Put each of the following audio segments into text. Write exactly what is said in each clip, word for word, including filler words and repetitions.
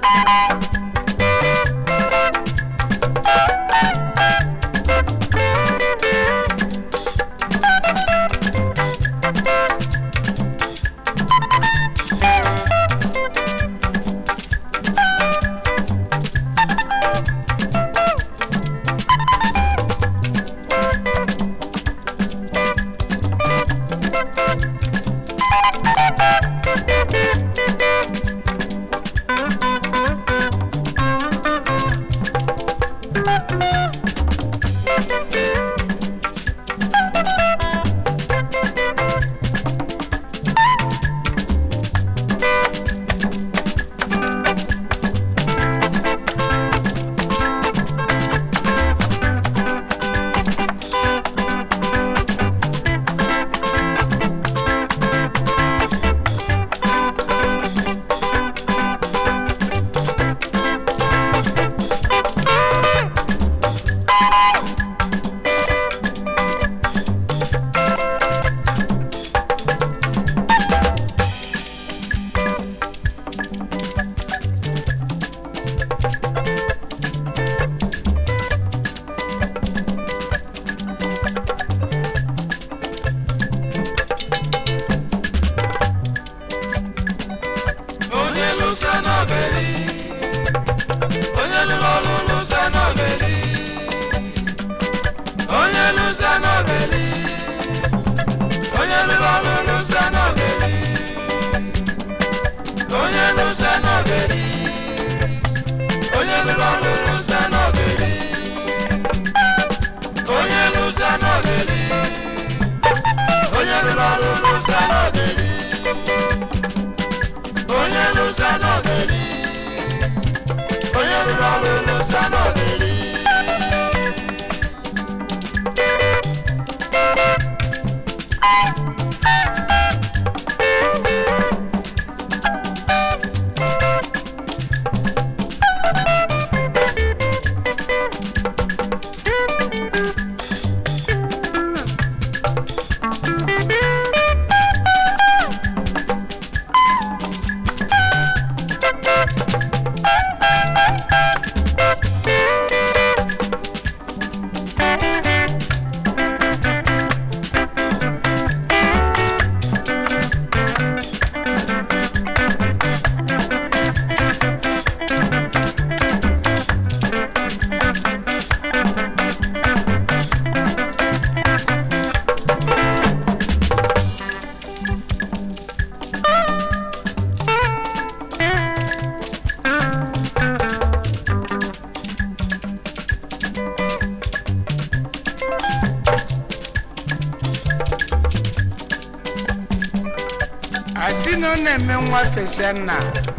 Asino ne menwa fesena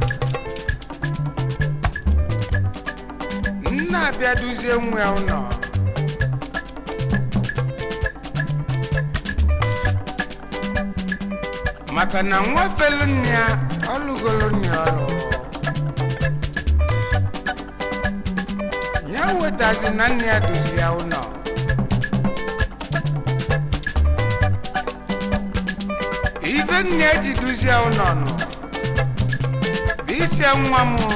nna bia duzie nwe uno maka na nwa felunia olugolonia olo nyawe tazi nani aduzia uno even neji duzia unono bisia nwamu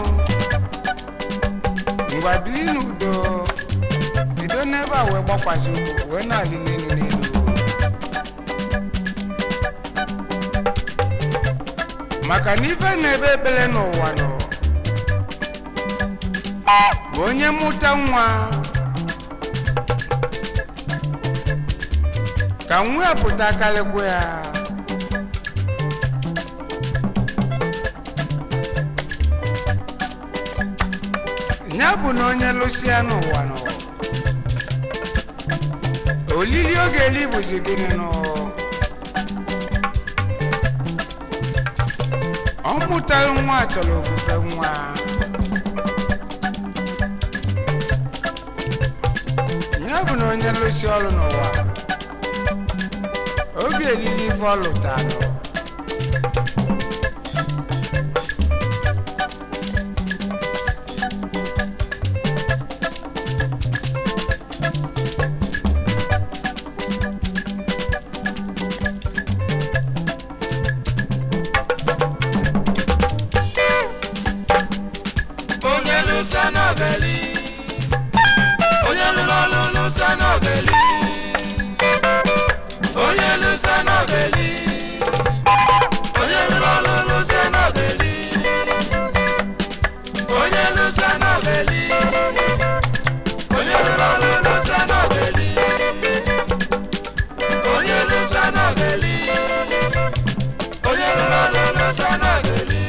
ngwa bilinu do bido neba we gbakwasi ugo we na ali nenu nenu maka nife nebe bele n'ụwa no onye muta nwa ka nwe apụta kalekwe ya nyabu na onye lucia n'ụwa no olili oge eli bụzi gịnị no ọmụtara nwa chọrọ ofufe nwa nyabu na onye lucia ọrụ n'ụwa oge elili ife ọ lụtara lụsa n'ogeli onye lụrụ ọrụ lụsa n'ogeli onye lụsa n'ogeli onye lụrụ ọrụ lụsa n'ogeli onye lụsa n'ogeli onye lụrụ ọrụ lụsa n'ogeli onye lụsa n'ogeli onye lụrụ ọrụ lụsa n'ogeli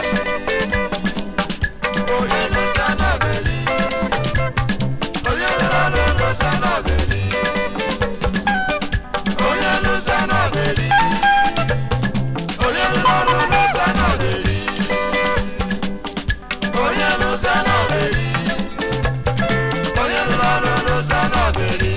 onye lụsa n'ogeli onye lụrụ ọrụ lụsa n'ogeli onye lụsa n'ogeli onye lụrụ ọrụ lụsa n'ogeli onye lụsa n'ogeli onye lụrụ ọrụ lụsa n'ogeli.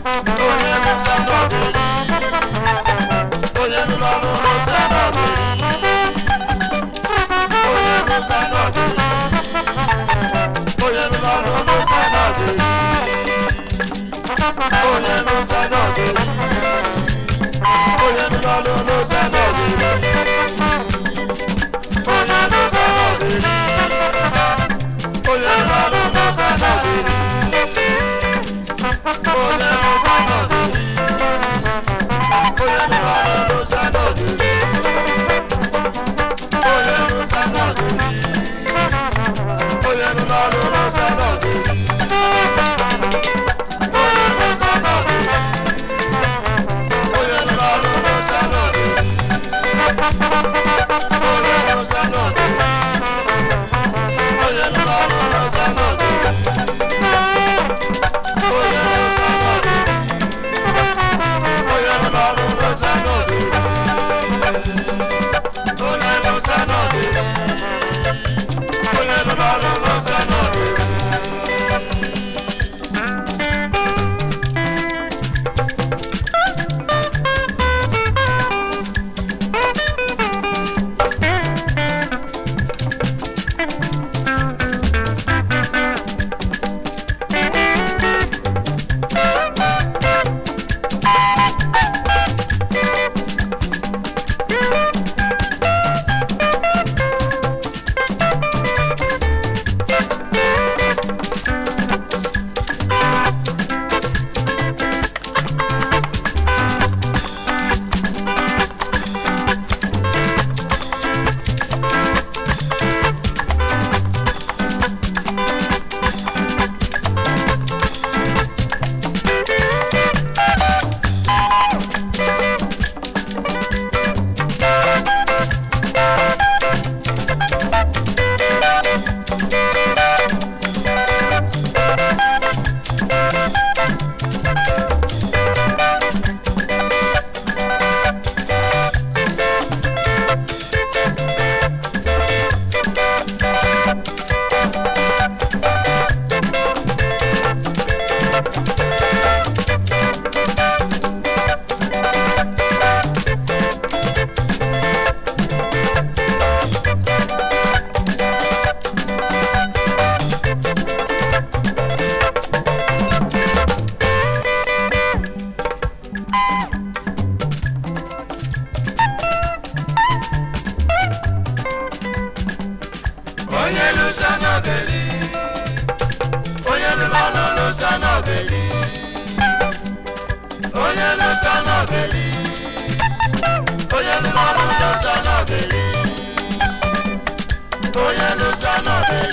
onye lụsa n'ogeri onye lụrụ ọrụ lụsa n'ogeri onye lụsa n'ogeri onye lụrụ ọrụ lụsa n'ogeri onye lụsa n'ogeri onye lụrụ ọrụ lụsa n'ogeri onye lụsa n'ogeri onye lụrụ ọrụ lụsa n'ogeri onye lụsa n'ogeri onye lụrụ ọrụ lụsa n'ogeri onye lụsa n'ogeri onye lụrụ ọrụ lụsa n'ogeri onye lụsa n'ogeri onye lụrụ ọrụ lụsa n'ogeri onye lụsa n'ogeri onye lụrụ ọrụ lụsa n'ogeri onye lụsa n'ogeri onye lụrụ ọrụ lụsa n'ogeri onye lụsa n'ogeri onye lụrụ ọrụ lụsa n'ogeri. Onye lụsa n'ogeri onye lụrụ ọrụ lụsa n'ogeri onye lụsa n'ogeri onye lụrụ ọrụ lụsa n'ogeri onye lụsa n'ogeri